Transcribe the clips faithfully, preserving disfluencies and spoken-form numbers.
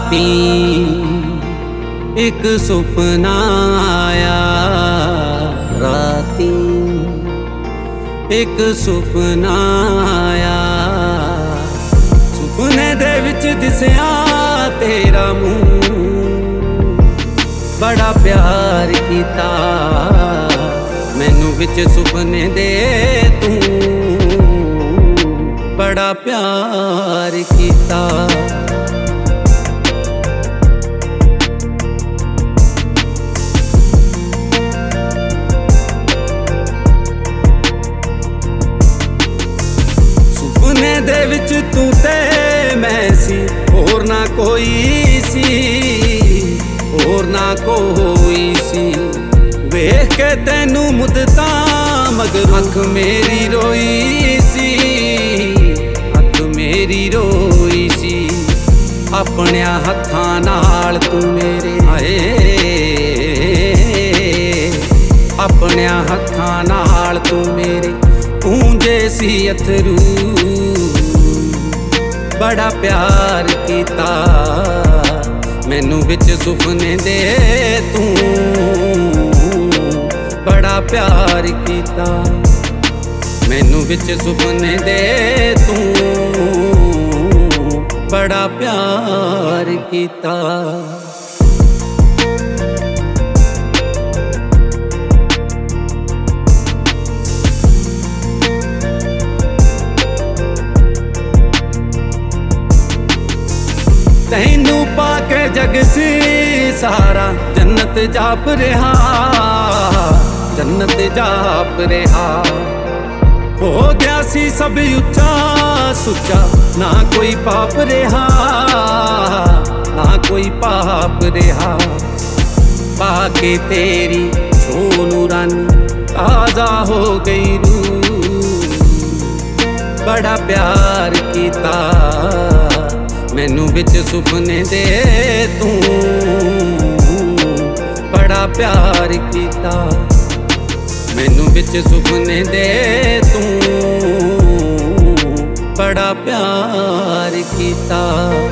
राती एक सुपना आया, राती एक सुपना आया। सुपने दे विच दिसिया तेरा मुंह, बड़ा प्यार कीता मैनू विच सुपने दे तू, बड़ा प्यार कीता। सुपने दे विच तू ते मैं सी, होर ना कोई सी, होर ना कोई सी। वेख के तैनू मुद्दता मगर अख मेरी रोई सी, अख मेरी रोई सी। अपने हत्थां नाल तू मेरे आए, अपने हत्थां नाल तू मेरे पूंजे सी अथरू, बड़ा प्यार कीता मैनू विच सुपने दे तू, बड़ा प्यार कीता मैनू विच सुपने दे तू, बड़ा प्यार कीता। तैनू पाके जग सी सारा जन्नत जाप रहा, जन्नत जाप रहा। हो गया सी सब उच्चा सुच्चा, ना कोई पाप रहा, ना कोई पाप रहा। पाके तेरी सोनू रानी ताजा हो गई रूह, बड़ा प्यार कीता मैनू विच सुपने दे तू, बड़ा प्यार कीता मैनू विच सुपने दे तू, बड़ा प्यार कीता।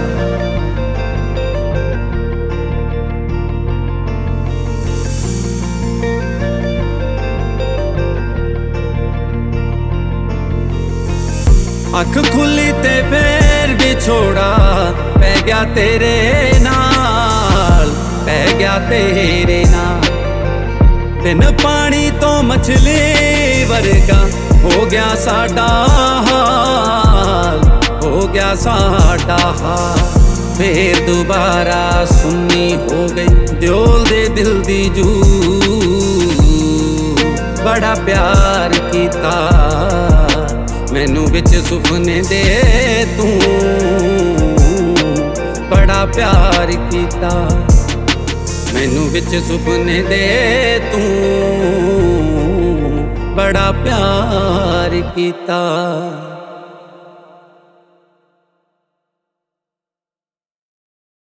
अख खुली ते फिर भी छोड़ा पै गया तेरे नाल, पै गया तेरे नाल। बिन पानी तो मछली वर्गा हो गया साडा हाल, हो गया साडा हाल। फिर दोबारा सुन्नी हो गई दिल दे दिल दी जू, बड़ा प्यार कीता मैनू विच सुपने दे तू, बड़ा प्यार कीता मैनू विच सुपने दे तू, बड़ा प्यार कीता।